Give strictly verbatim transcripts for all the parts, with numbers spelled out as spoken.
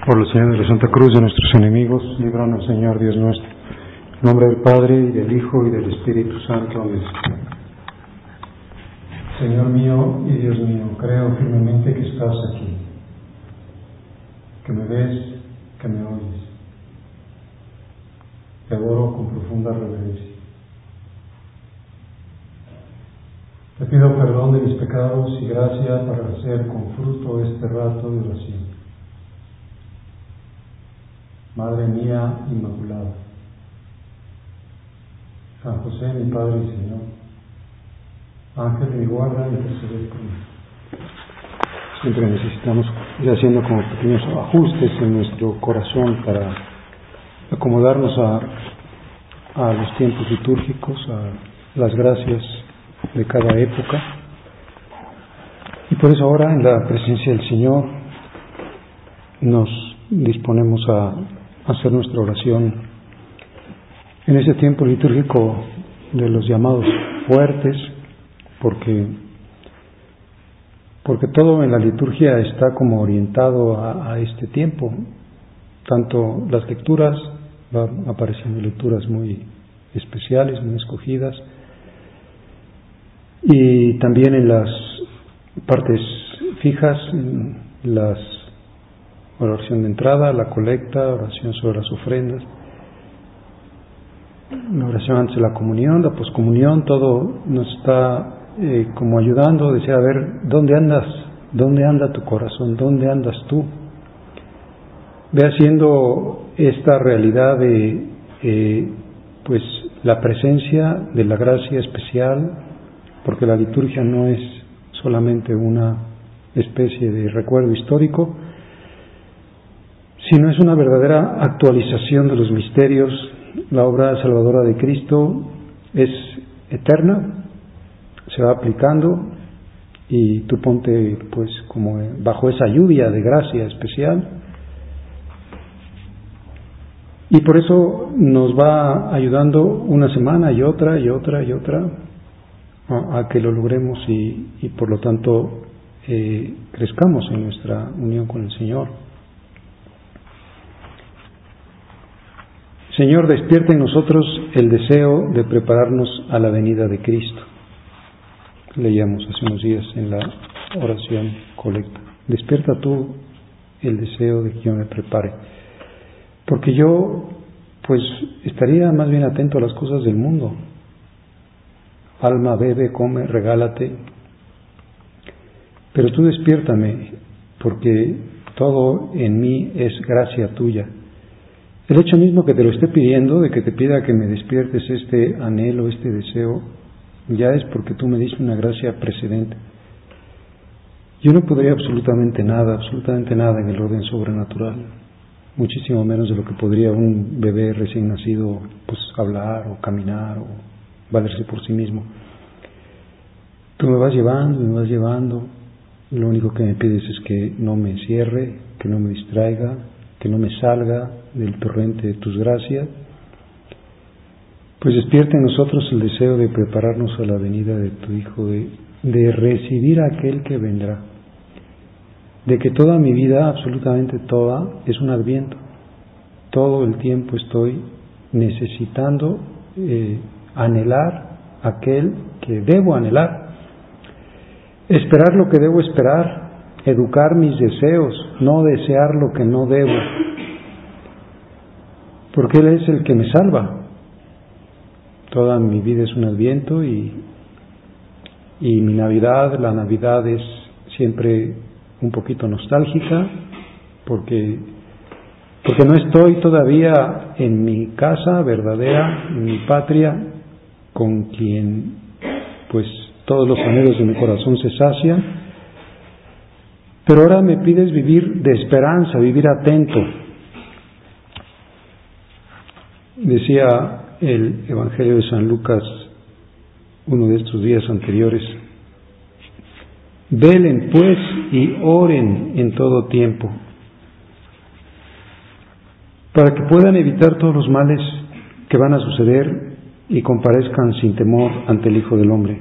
Por la señal de la Santa Cruz de nuestros enemigos, líbranos, Señor Dios nuestro. En nombre del Padre, y del Hijo, y del Espíritu Santo. Amén. Señor mío y Dios mío, creo firmemente que estás aquí, que me ves, que me oyes. Te adoro con profunda reverencia. Te pido perdón de mis pecados y gracia para hacer con fruto este rato de oración. Madre mía Inmaculada, San José, mi Padre y Señor, Ángel de mi guarda, interceded por mí. Siempre necesitamos ir haciendo como pequeños ajustes en nuestro corazón para acomodarnos a, a los tiempos litúrgicos, a las gracias de cada época. Y por eso ahora, en la presencia del Señor, nos disponemos a hacer nuestra oración en ese tiempo litúrgico de los llamados fuertes, porque porque todo en la liturgia está como orientado a, a este tiempo. Tanto las lecturas, van apareciendo lecturas muy especiales, muy escogidas, y también en las partes fijas, en las la oración de entrada, la colecta, oración sobre las ofrendas, la oración antes de la comunión, la poscomunión, todo nos está eh, como ayudando, decía, a ver, ¿dónde andas? ¿Dónde anda tu corazón? ¿Dónde andas tú? Ve haciendo esta realidad de eh, pues la presencia de la gracia especial, porque la liturgia no es solamente una especie de recuerdo histórico, sino es una verdadera actualización de los misterios. La obra salvadora de Cristo es eterna, se va aplicando, y tú ponte pues como bajo esa lluvia de gracia especial, y por eso nos va ayudando una semana y otra y otra y otra a, a que lo logremos y, y por lo tanto eh, crezcamos en nuestra unión con el Señor. Señor, despierta en nosotros el deseo de prepararnos a la venida de Cristo. Leíamos hace unos días en la oración colecta. Despierta tú el deseo de que yo me prepare. Porque yo, pues, estaría más bien atento a las cosas del mundo. Alma, bebe, come, regálate. Pero tú despiértame, porque todo en mí es gracia tuya. El hecho mismo que te lo esté pidiendo, de que te pida que me despiertes este anhelo, este deseo, ya es porque tú me diste una gracia precedente. Yo no podría absolutamente nada, absolutamente nada en el orden sobrenatural, muchísimo menos de lo que podría un bebé recién nacido, pues hablar o caminar o valerse por sí mismo. Tú me vas llevando, me vas llevando. Lo único que me pides es que no me cierre, que no me distraiga, que no me salga del torrente de tus gracias. Pues despierta en nosotros el deseo de prepararnos a la venida de tu Hijo, de, de recibir a aquel que vendrá, de que toda mi vida, absolutamente toda, es un adviento. Todo el tiempo estoy necesitando eh, anhelar aquel que debo anhelar, esperar lo que debo esperar, educar mis deseos, no desear lo que no debo, porque Él es el que me salva. Toda mi vida es un adviento y, y mi Navidad, la Navidad es siempre un poquito nostálgica, porque, porque no estoy todavía en mi casa verdadera, en mi patria, con quien pues todos los anhelos de mi corazón se sacian. Pero ahora me pides vivir de esperanza, vivir atento. Decía el Evangelio de San Lucas, uno de estos días anteriores: velen pues y oren en todo tiempo, para que puedan evitar todos los males que van a suceder y comparezcan sin temor ante el Hijo del Hombre.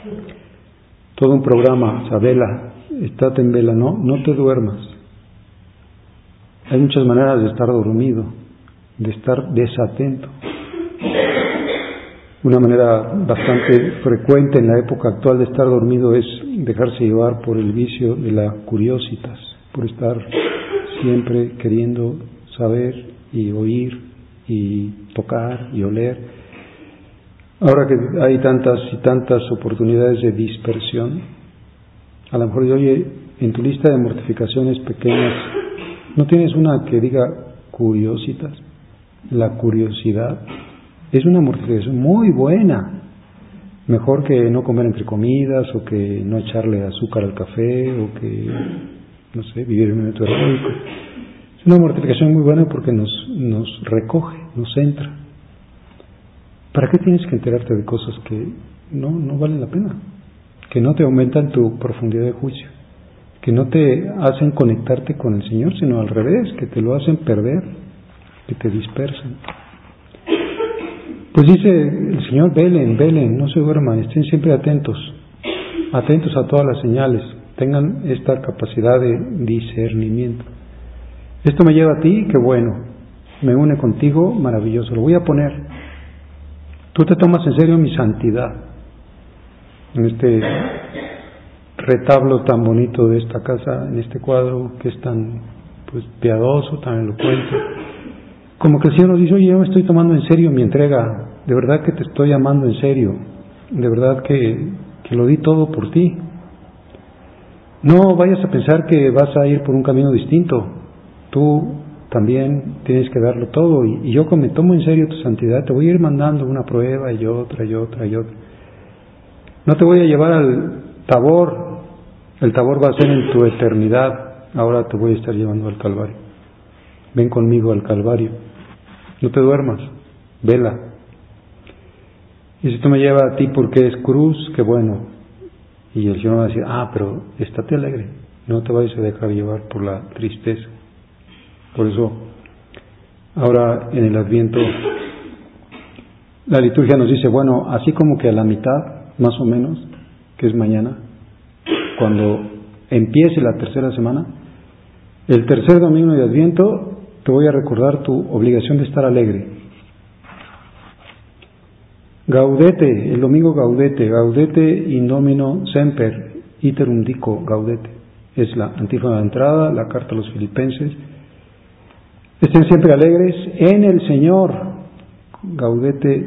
Todo un programa, o sea, vela, estate en vela, no, no te duermas. Hay muchas maneras de estar dormido, de estar desatento. Una manera bastante frecuente en la época actual de estar dormido es dejarse llevar por el vicio de la curiositas, por estar siempre queriendo saber y oír y tocar y oler. Ahora que hay tantas y tantas oportunidades de dispersión, a lo mejor, oye, en tu lista de mortificaciones pequeñas, ¿no tienes una que diga curiositas? La curiosidad es una mortificación muy buena, mejor que no comer entre comidas, o que no echarle azúcar al café, o que, no sé, vivir en un momento heroico. Es una mortificación muy buena porque nos, nos recoge, nos centra. ¿Para qué tienes que enterarte de cosas que no, no valen la pena? Que no te aumentan tu profundidad de juicio, que no te hacen conectarte con el Señor, sino al revés, que te lo hacen perder, que te dispersan. Pues dice el Señor, velen, velen, no se duerman, estén siempre atentos, atentos a todas las señales, tengan esta capacidad de discernimiento. Esto me lleva a ti, qué bueno, me une contigo, maravilloso, lo voy a poner. Tú te tomas en serio mi santidad, en este retablo tan bonito de esta casa, en este cuadro que es tan pues piadoso, tan elocuente. Como que el Señor nos dice, oye, yo me estoy tomando en serio mi entrega, de verdad que te estoy amando en serio, de verdad que, que lo di todo por ti. No vayas a pensar que vas a ir por un camino distinto, tú también tienes que darlo todo, y, y yo como me tomo en serio tu santidad, te voy a ir mandando una prueba y otra y otra y otra. No te voy a llevar al Tabor, el Tabor va a ser en tu eternidad, ahora te voy a estar llevando al Calvario. Ven conmigo al Calvario. No te duermas, vela. Y si tú me llevas a ti porque es cruz, qué bueno. Y el Señor va a decir, ah, pero estate alegre, no te vayas a dejar llevar por la tristeza. Por eso, ahora en el Adviento, la liturgia nos dice, bueno, así como que a la mitad, más o menos, que es mañana, cuando empiece la tercera semana, el tercer domingo de Adviento, te voy a recordar tu obligación de estar alegre. Gaudete, el domingo gaudete, gaudete in domino semper, iterum dico gaudete. Es la antífona de entrada, la carta a los filipenses. Estén siempre alegres en el Señor. Gaudete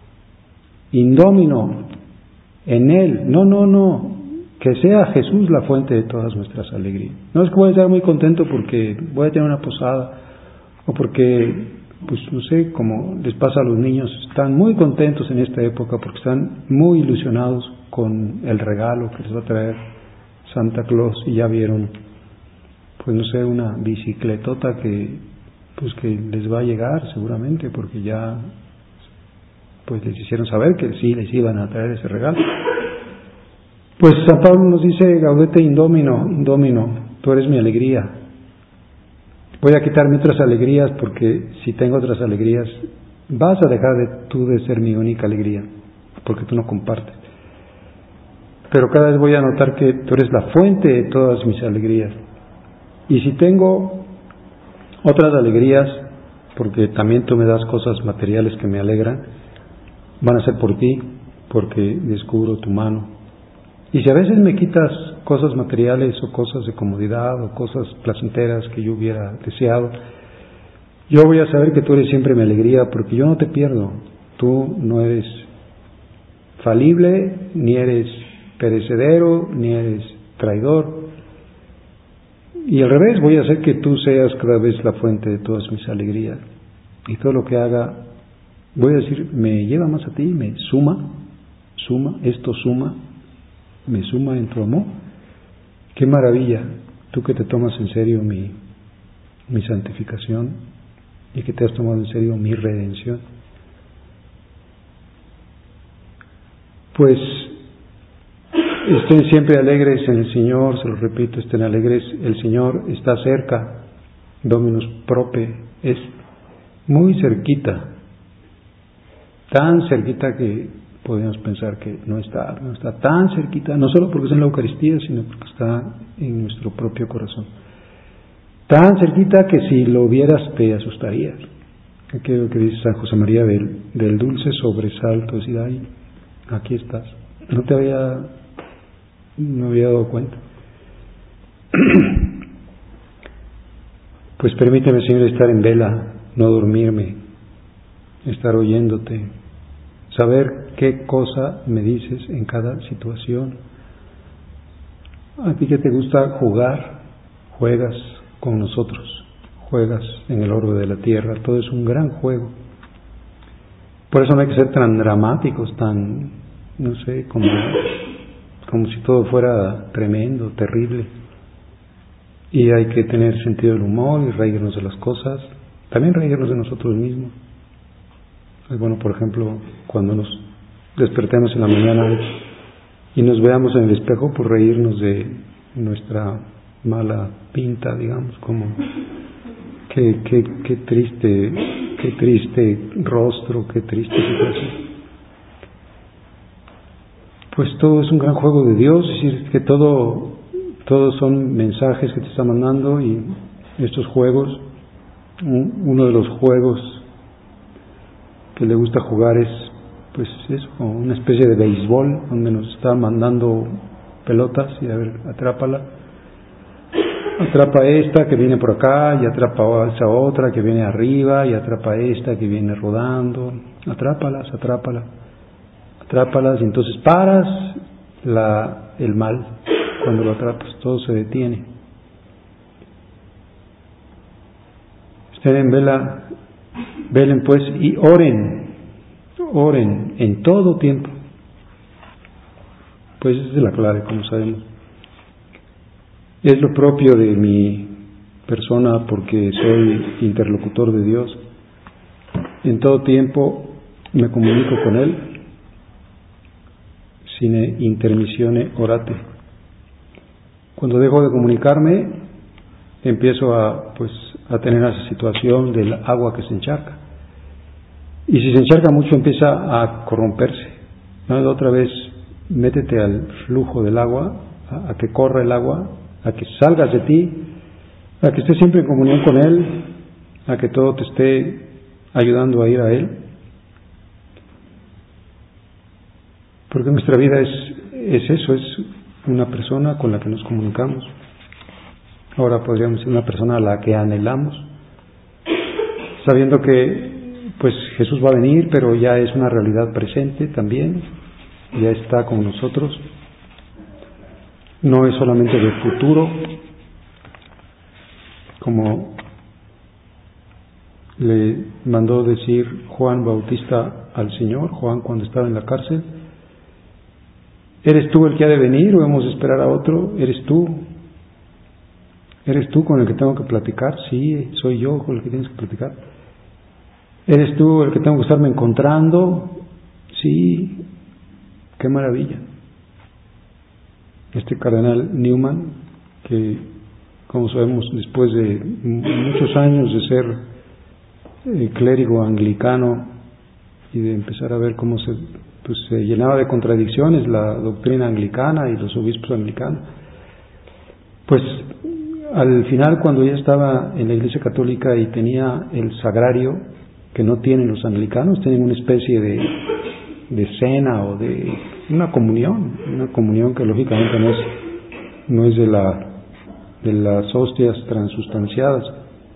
in domino, en Él. No, no, no. Que sea Jesús la fuente de todas nuestras alegrías. No es que voy a estar muy contento porque voy a tener una posada, o porque, pues no sé, como les pasa a los niños, están muy contentos en esta época porque están muy ilusionados con el regalo que les va a traer Santa Claus, y ya vieron, pues no sé, una bicicletota que, pues que les va a llegar seguramente, porque ya, pues les hicieron saber que sí les iban a traer ese regalo. Pues San Pablo nos dice, gaudete in domino, in domino, tú eres mi alegría. Voy a quitarme otras alegrías porque si tengo otras alegrías, vas a dejar de tú de ser mi única alegría, porque tú no compartes. Pero cada vez voy a notar que tú eres la fuente de todas mis alegrías. Y si tengo otras alegrías, porque también tú me das cosas materiales que me alegran, van a ser por ti, porque descubro tu mano. Y si a veces me quitas cosas materiales o cosas de comodidad o cosas placenteras que yo hubiera deseado, yo voy a saber que tú eres siempre mi alegría, porque yo no te pierdo. Tú no eres falible, ni eres perecedero, ni eres traidor. Y al revés, voy a hacer que tú seas cada vez la fuente de todas mis alegrías. Y todo lo que haga, voy a decir, me lleva más a ti, me suma, suma, esto suma, me suma en tu amor. Qué maravilla, tú que te tomas en serio mi, mi santificación y que te has tomado en serio mi redención. Pues estén siempre alegres en el Señor, se lo repito, estén alegres, el Señor está cerca, Dominus prope, es muy cerquita, tan cerquita que podemos pensar que no está, no está tan cerquita, no solo porque está en la Eucaristía, sino porque está en nuestro propio corazón. tan cerquita que si lo vieras te asustarías. Aquello que dice San José María del, del dulce sobresalto, decir, ay, aquí estás, no te había, no había dado cuenta. Pues permíteme, Señor, estar en vela, no dormirme, estar oyéndote, saber qué cosa me dices en cada situación. A ti que te gusta jugar, juegas con nosotros, juegas en el orbe de la tierra, todo es un gran juego. Por eso no hay que ser tan dramáticos, tan, no sé, como, como si todo fuera tremendo, terrible. Y hay que tener sentido del humor y reírnos de las cosas, también reírnos de nosotros mismos. Es bueno, por ejemplo, cuando nos despertemos en la mañana y nos veamos en el espejo, pues reírnos de nuestra mala pinta, digamos, como qué, qué, qué triste, qué triste rostro, qué triste situación. Pues todo es un gran juego de Dios, es decir, que todo, todos son mensajes que te está mandando, y estos juegos, uno de los juegos que le gusta jugar es, pues eso, una especie de béisbol, donde nos está mandando pelotas y a ver, atrápala, atrapa esta que viene por acá, y atrapa esa otra que viene arriba, y atrapa esta que viene rodando, atrápalas, atrápalas, atrápalas, y entonces paras la, el mal, cuando lo atrapas, todo se detiene. Estén en vela, velen pues y oren, oren en todo tiempo. Pues esa es la clave, como sabemos. Es lo propio de mi persona, porque soy interlocutor de Dios. En todo tiempo me comunico con Él, sine intermissione orate. Cuando dejo de comunicarme, empiezo a, pues, a tener esa situación del agua que se encharca. Y si se encharca mucho, empieza a corromperse. ¿No? Otra vez, métete al flujo del agua, a, a que corra el agua, a que salgas de ti, a que estés siempre en comunión con Él, a que todo te esté ayudando a ir a Él. Porque nuestra vida es, es eso, es una persona con la que nos comunicamos. Ahora podríamos ser una persona a la que anhelamos, sabiendo que pues Jesús va a venir, pero ya es una realidad presente también, ya está con nosotros. No es solamente del futuro, como le mandó decir Juan Bautista al Señor, Juan cuando estaba en la cárcel: ¿eres tú el que ha de venir o hemos de esperar a otro? ¿Eres tú? ¿Eres tú con el que tengo que platicar? Sí, soy yo con el que tienes que platicar. ¿Eres tú el que tengo que estarme encontrando? Sí, qué maravilla. Este cardenal Newman, que como sabemos después de muchos años de ser eh, clérigo anglicano y de empezar a ver cómo se, pues, se llenaba de contradicciones la doctrina anglicana y los obispos anglicanos, pues al final, cuando ya estaba en la Iglesia Católica y tenía el sagrario que no tienen los anglicanos, tienen una especie de, de cena o de una comunión, una comunión que lógicamente no es, no es de, la, de las hostias transustanciadas.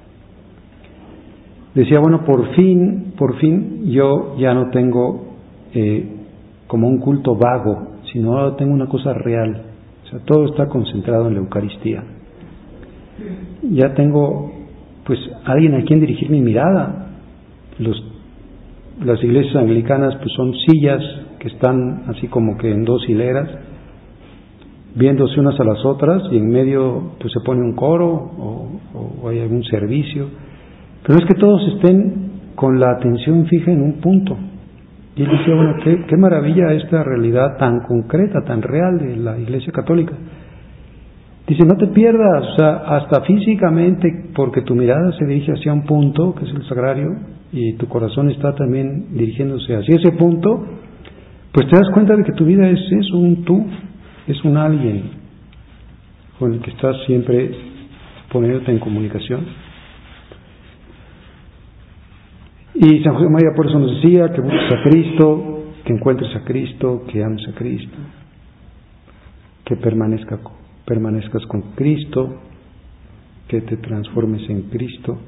Decía, bueno, por fin, por fin yo ya no tengo eh, como un culto vago, sino ahora tengo una cosa real. O sea, todo está concentrado en la Eucaristía. Ya tengo pues alguien a quien dirigir mi mirada. Los, las iglesias anglicanas pues son sillas que están así como que en dos hileras, viéndose unas a las otras, y en medio pues se pone un coro o, o hay algún servicio, pero es que todos estén con la atención fija en un punto. Y él decía, bueno, qué, qué maravilla esta realidad tan concreta, tan real de la Iglesia Católica. Dice, no te pierdas, o sea, hasta físicamente, porque tu mirada se dirige hacia un punto, que es el sagrario, y tu corazón está también dirigiéndose hacia ese punto, pues te das cuenta de que tu vida es eso, un tú, es un alguien con el que estás siempre poniéndote en comunicación. Y San José María por eso nos decía que busques a Cristo, que encuentres a Cristo, que ames a Cristo, que permanezca, permanezcas con Cristo, que te transformes en Cristo.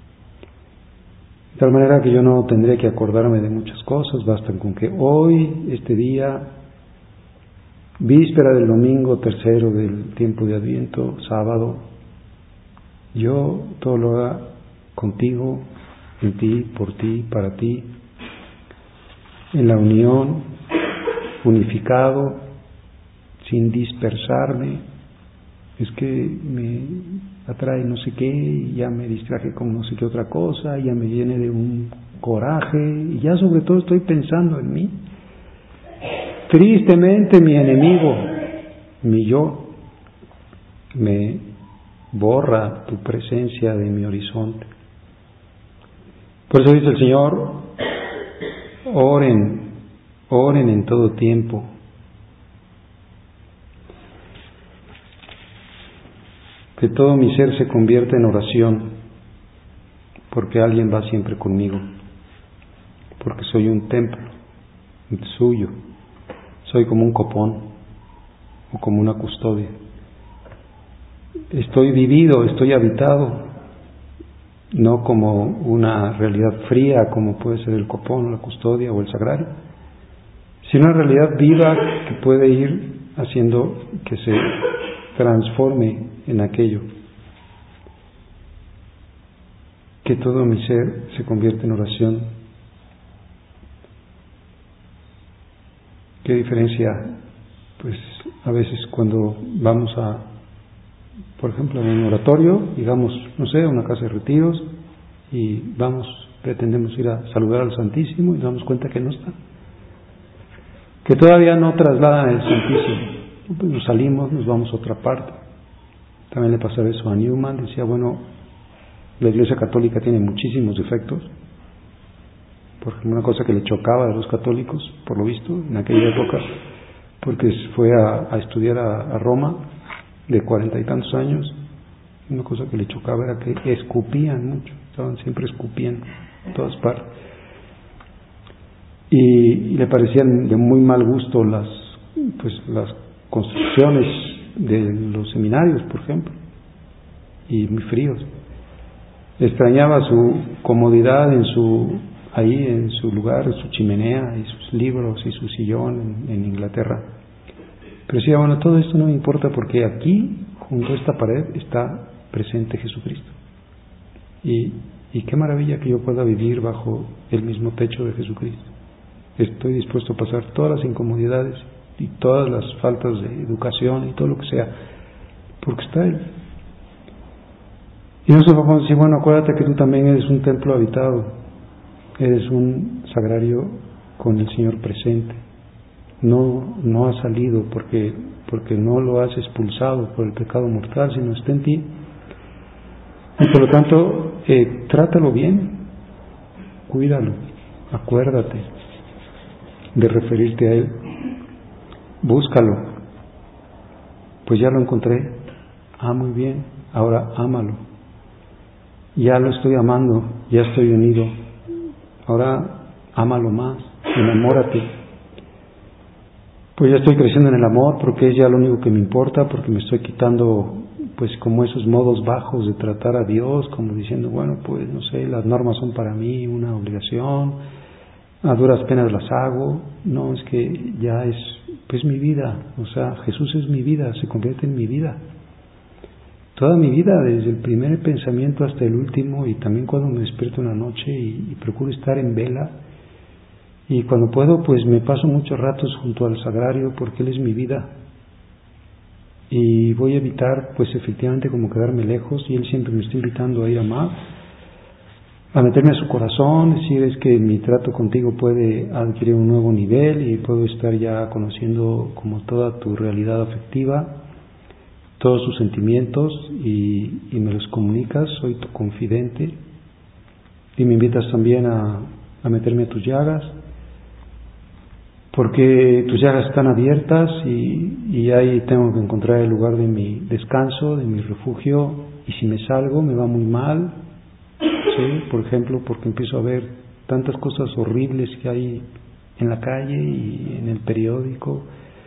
De tal manera que yo no tendré que acordarme de muchas cosas, bastan con que hoy, este día, víspera del domingo tercero del tiempo de Adviento, sábado, yo todo lo haga contigo, en ti, por ti, para ti, en la unión, unificado, sin dispersarme. Es que me atrae no sé qué, y ya me distraje con no sé qué otra cosa, y ya me llene de un coraje, y ya sobre todo estoy pensando en mí. Tristemente mi enemigo, mi yo, me borra tu presencia de mi horizonte. Por eso dice el Señor, oren, oren en todo tiempo. Que todo mi ser se convierta en oración, porque alguien va siempre conmigo, porque soy un templo suyo, soy como un copón o como una custodia. Estoy vivido, estoy habitado, no como una realidad fría como puede ser el copón, la custodia o el sagrario, sino una realidad viva que puede ir haciendo que se transforme en aquello. Que todo mi ser se convierta en oración. ¿Qué diferencia? Pues a veces cuando vamos a, por ejemplo, a un oratorio, digamos, no sé, a una casa de retiros, y vamos, pretendemos ir a saludar al Santísimo y nos damos cuenta que no está, que todavía no trasladan el Santísimo. Pues nos salimos, nos vamos a otra parte. También le pasaba eso a Newman, decía, bueno, la Iglesia Católica tiene muchísimos defectos. Por ejemplo, una cosa que le chocaba a los católicos, por lo visto, en aquella época, porque fue a, a estudiar a, a Roma, de cuarenta y tantos años, una cosa que le chocaba era que escupían mucho, estaban siempre escupiendo en todas partes. Y, y le parecían de muy mal gusto las, pues, las construcciones de los seminarios, por ejemplo, y muy fríos. Extrañaba su comodidad en su ahí en su lugar, su chimenea y sus libros y su sillón en, en Inglaterra. Pero decía, bueno, todo esto no me importa porque aquí, junto a esta pared, está presente Jesucristo. Y, y qué maravilla que yo pueda vivir bajo el mismo techo de Jesucristo. Estoy dispuesto a pasar todas las incomodidades y todas las faltas de educación y todo lo que sea, porque está Él. Y nosotros vamos a decir, bueno, acuérdate que tú también eres un templo habitado, eres un sagrario con el Señor presente. No, no has salido porque, porque no lo has expulsado por el pecado mortal, sino está en ti. Y por lo tanto, eh, trátalo bien, cuídalo, acuérdate de referirte a Él, búscalo. Pues ya lo encontré, ah, muy bien, ahora ámalo. Ya lo estoy amando, ya estoy unido, ahora ámalo más, enamórate. Pues ya estoy creciendo en el amor porque es ya lo único que me importa, porque me estoy quitando pues como esos modos bajos de tratar a Dios, como diciendo, bueno, pues no sé, las normas son para mí una obligación, a duras penas las hago. No, es que ya es pues mi vida, o sea, Jesús es mi vida, se convierte en mi vida. Toda mi vida, desde el primer pensamiento hasta el último, y también cuando me despierto en la noche y, y procuro estar en vela, y cuando puedo pues me paso muchos ratos junto al sagrario porque Él es mi vida, y voy a evitar pues efectivamente como quedarme lejos, y Él siempre me está invitando a ir a más, a meterme a su corazón, decir, es que mi trato contigo puede adquirir un nuevo nivel y puedo estar ya conociendo como toda tu realidad afectiva, todos sus sentimientos, y, y me los comunicas, soy tu confidente, y me invitas también a, a meterme a tus llagas, porque tus llagas están abiertas y, y ahí tengo que encontrar el lugar de mi descanso, de mi refugio, y si me salgo me va muy mal, ¿sí? Por ejemplo, porque empiezo a ver tantas cosas horribles que hay en la calle y en el periódico,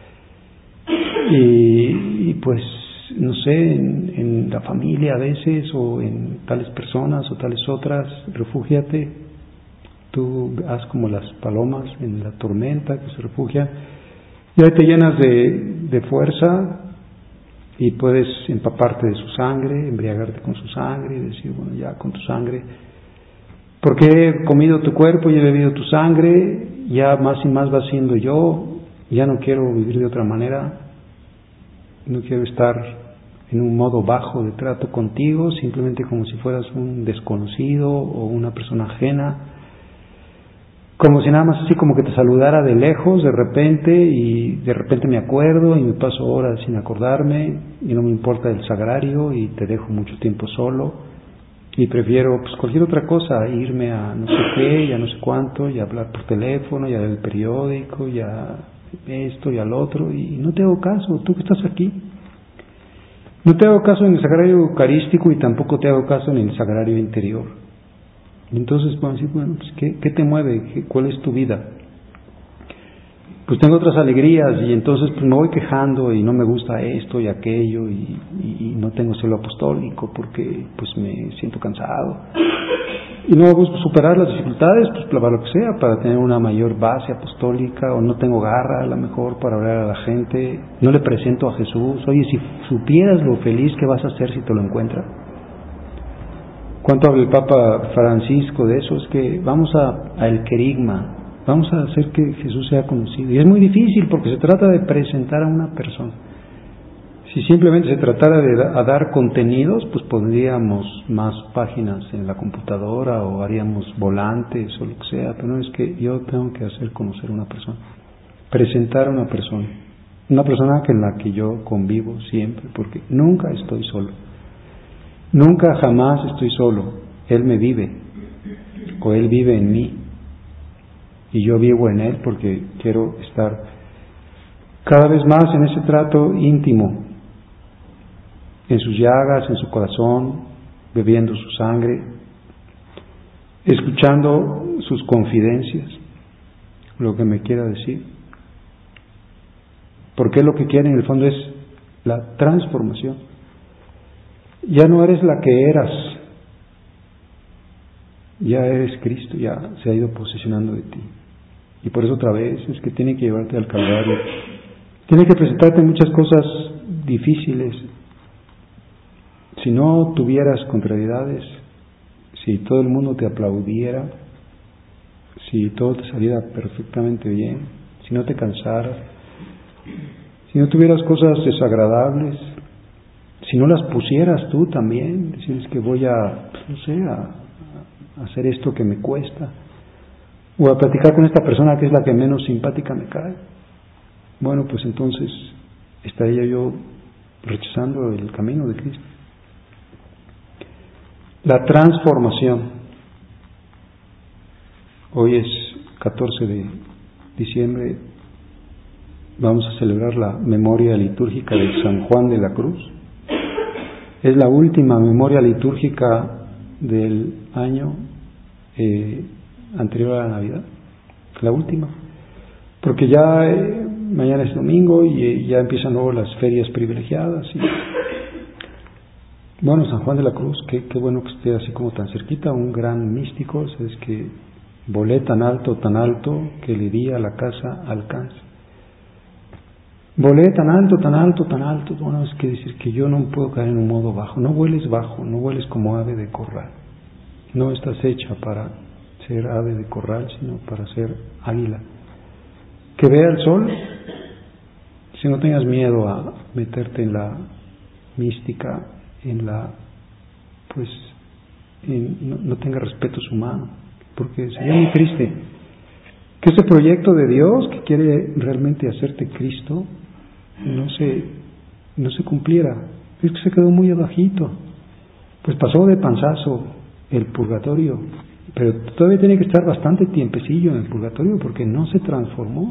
y, y pues no sé, en, en la familia a veces, o en tales personas o tales otras. Refúgiate, tú haz como las palomas en la tormenta que se refugian, y ahí te llenas de, de fuerza y puedes empaparte de su sangre, embriagarte con su sangre y decir, bueno, ya con tu sangre, porque he comido tu cuerpo y he bebido tu sangre, ya más y más va siendo yo, ya no quiero vivir de otra manera, no quiero estar en un modo bajo de trato contigo, simplemente como si fueras un desconocido o una persona ajena, como si nada más así como que te saludara de lejos de repente, y de repente me acuerdo y me paso horas sin acordarme y no me importa el sagrario y te dejo mucho tiempo solo y prefiero pues cualquier otra cosa, irme a no sé qué, y a no sé cuánto, y a hablar por teléfono, y a leer el periódico, y a esto y al otro, y no te hago caso. Tú que estás aquí, no te hago caso en el sagrario eucarístico y tampoco te hago caso en el sagrario interior. Entonces, bueno, bueno pues, ¿qué, ¿qué te mueve? ¿Qué, ¿Cuál es tu vida? Pues tengo otras alegrías, y entonces pues me voy quejando y no me gusta esto y aquello, y, y, y no tengo celo apostólico porque pues me siento cansado. Y no busco superar las dificultades, pues para lo que sea, para tener una mayor base apostólica, o no tengo garra a lo mejor para hablar a la gente, no le presento a Jesús. Oye, si supieras lo feliz que vas a ser si te lo encuentras. ¿Cuánto habla el Papa Francisco de eso? Es que vamos a, a el querigma, vamos a hacer que Jesús sea conocido. Y es muy difícil porque se trata de presentar a una persona. Si simplemente se tratara de da, a dar contenidos, pues pondríamos más páginas en la computadora o haríamos volantes o lo que sea, pero no, es que yo tengo que hacer conocer a una persona, presentar a una persona, una persona con la que yo convivo siempre, porque nunca estoy solo, nunca jamás estoy solo. Él me vive, o Él vive en mí, y yo vivo en Él porque quiero estar cada vez más en ese trato íntimo, en sus llagas, en su corazón, bebiendo su sangre, escuchando sus confidencias, lo que me quiera decir. Porque lo que quiere en el fondo es la transformación. Ya no eres la que eras, ya eres Cristo, ya se ha ido posesionando de ti. Y por eso otra vez es que tiene que llevarte al Calvario, tiene que presentarte muchas cosas difíciles. Si no tuvieras contrariedades, si todo el mundo te aplaudiera, si todo te saliera perfectamente bien, si no te cansaras, si no tuvieras cosas desagradables, si no las pusieras tú también, decir, es que voy a, no sé, a, a hacer esto que me cuesta, o a platicar con esta persona que es la que menos simpática me cae, bueno, pues entonces estaría yo rechazando el camino de Cristo. La transformación. Hoy es catorce de diciembre, vamos a celebrar la memoria litúrgica de San Juan de la Cruz. Es la última memoria litúrgica del año eh, anterior a la Navidad, la última, porque ya eh, mañana es domingo y eh, ya empiezan luego las ferias privilegiadas y bueno, San Juan de la Cruz, qué, qué bueno que esté así como tan cerquita, un gran místico. Es que volé tan alto, tan alto, que le di a la casa alcance. Volé tan alto, tan alto, tan alto. Bueno, es que decir que yo no puedo caer en un modo bajo. No vueles bajo, no vueles como ave de corral. No estás hecha para ser ave de corral, sino para ser águila. Que vea el sol, si no tengas miedo a meterte en la mística, en la, pues, en, no, no tenga respetos humanos, porque sería muy triste que ese proyecto de Dios que quiere realmente hacerte Cristo no se, no se cumpliera. Es que se quedó muy abajito, pues pasó de panzazo el purgatorio, pero todavía tiene que estar bastante tiempecillo en el purgatorio porque no se transformó,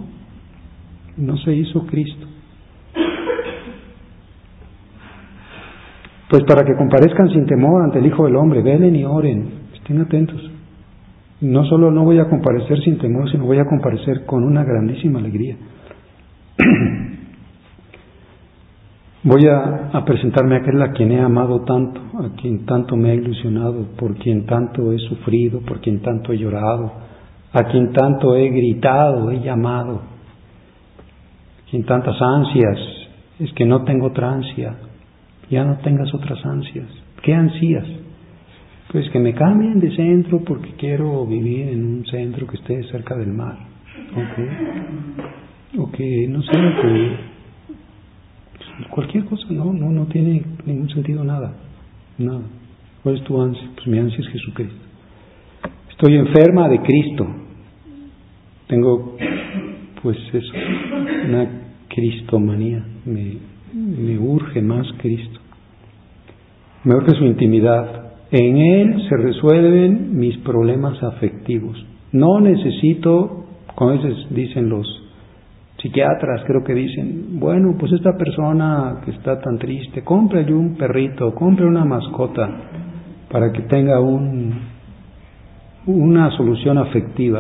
no se hizo Cristo. Pues para que comparezcan sin temor ante el Hijo del Hombre, velen y oren, estén atentos. No solo no voy a comparecer sin temor, sino voy a comparecer con una grandísima alegría. Voy a, a presentarme a aquel a quien he amado tanto, a quien tanto me ha ilusionado, por quien tanto he sufrido, por quien tanto he llorado, a quien tanto he gritado, he llamado, a quien tantas ansias. Es que no tengo otra ansia. Ya no tengas otras ansias. ¿Qué ansías? Pues que me cambien de centro porque quiero vivir en un centro que esté cerca del mar. Ok. O que, no sé, que cualquier cosa, no, no, no tiene ningún sentido nada. Nada. ¿Cuál es tu ansia? Pues mi ansia es Jesucristo. Estoy enferma de Cristo. Tengo, pues eso, una cristomanía. Me, me urge más Cristo. Me urge su intimidad. En Él se resuelven mis problemas afectivos. No necesito, como a veces dicen los psiquiatras, creo que dicen, bueno, pues esta persona que está tan triste, cómprale un perrito, compre una mascota para que tenga un, una solución afectiva.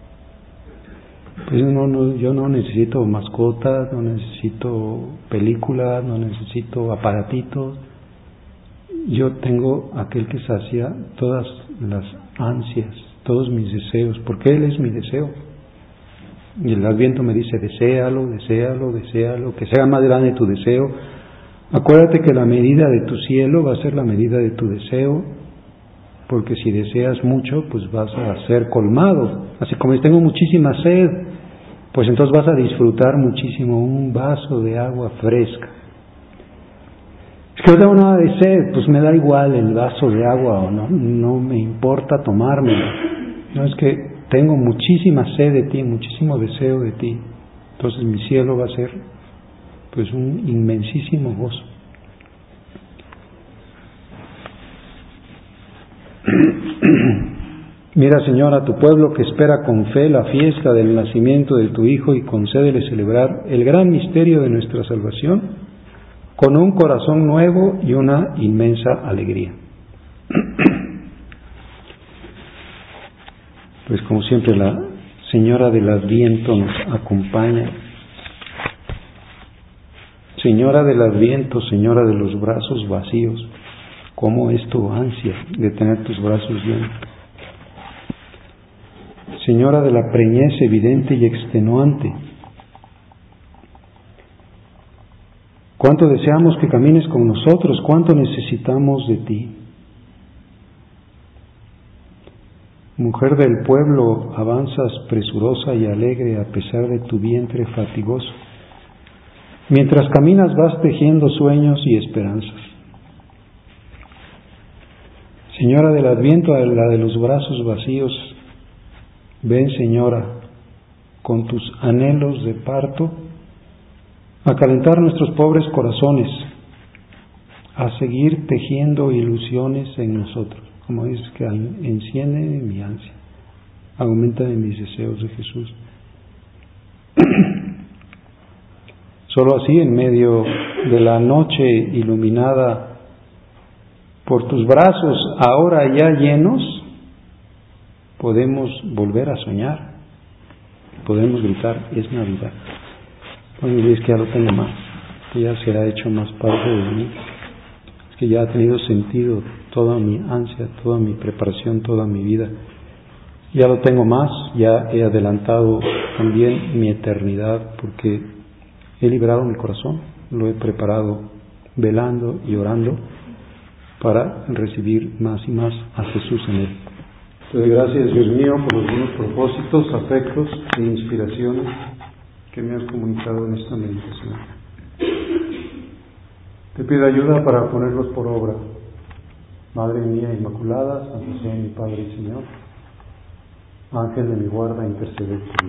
Pues no, no, yo no necesito mascotas, no necesito películas, no necesito aparatitos. Yo tengo aquel que sacia todas las ansias, todos mis deseos, porque Él es mi deseo. Y el Adviento me dice, deséalo, deséalo, deséalo, que sea más grande tu deseo. Acuérdate que la medida de tu cielo va a ser la medida de tu deseo, porque si deseas mucho, pues vas a ser colmado. Así como si tengo muchísima sed, pues entonces vas a disfrutar muchísimo un vaso de agua fresca. Es que no tengo nada de sed, pues me da igual el vaso de agua o no, no me importa tomármelo. No, es que tengo muchísima sed de ti, muchísimo deseo de ti. Entonces mi cielo va a ser pues un inmensísimo gozo. Mira, Señor, a tu pueblo que espera con fe la fiesta del nacimiento de tu Hijo y concédele celebrar el gran misterio de nuestra salvación con un corazón nuevo y una inmensa alegría. Pues como siempre la Señora del Adviento nos acompaña. Señora del Adviento, Señora de los brazos vacíos, ¿cómo es tu ansia de tener tus brazos llenos? Señora de la preñez evidente y extenuante, cuánto deseamos que camines con nosotros, cuánto necesitamos de ti. Mujer del pueblo, avanzas presurosa y alegre a pesar de tu vientre fatigoso. Mientras caminas vas tejiendo sueños y esperanzas. Señora del Adviento, la de los brazos vacíos, ven, Señora, con tus anhelos de parto, a calentar nuestros pobres corazones, a seguir tejiendo ilusiones en nosotros. Como dices, que enciende mi ansia, aumenta mis deseos de Jesús. Solo así, en medio de la noche iluminada por tus brazos, ahora ya llenos, podemos volver a soñar, podemos gritar, es Navidad. Bueno, es que ya lo tengo más, que ya será hecho más parte de mí, es que ya ha tenido sentido toda mi ansia, toda mi preparación, toda mi vida. Ya lo tengo más, ya he adelantado también mi eternidad, porque he librado mi corazón, lo he preparado velando y orando para recibir más y más a Jesús en él. Te doy gracias, Dios mío, por los buenos propósitos, afectos e inspiraciones que me has comunicado en esta meditación. Te pido ayuda para ponerlos por obra. Madre mía Inmaculada, San José, mi Padre y Señor, Ángel de mi guarda, intercede por mí.